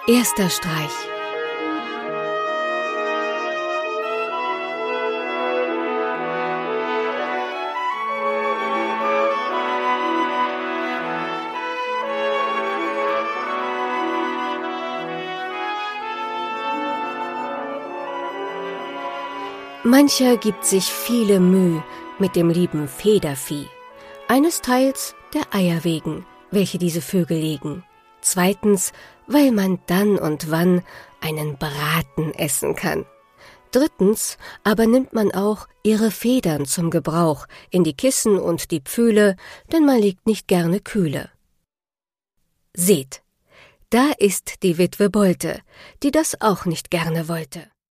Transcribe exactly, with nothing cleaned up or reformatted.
Erster Streich. Mancher gibt sich viele Müh mit dem lieben Federvieh. Eines Teils der Eier wegen, welche diese Vögel legen. Zweitens, weil man dann und wann einen Braten essen kann. Drittens aber nimmt man auch ihre Federn zum Gebrauch in die Kissen und die Pfühle, denn man liegt nicht gerne kühle. Seht, da ist die Witwe Bolte, die das auch nicht gerne wollte.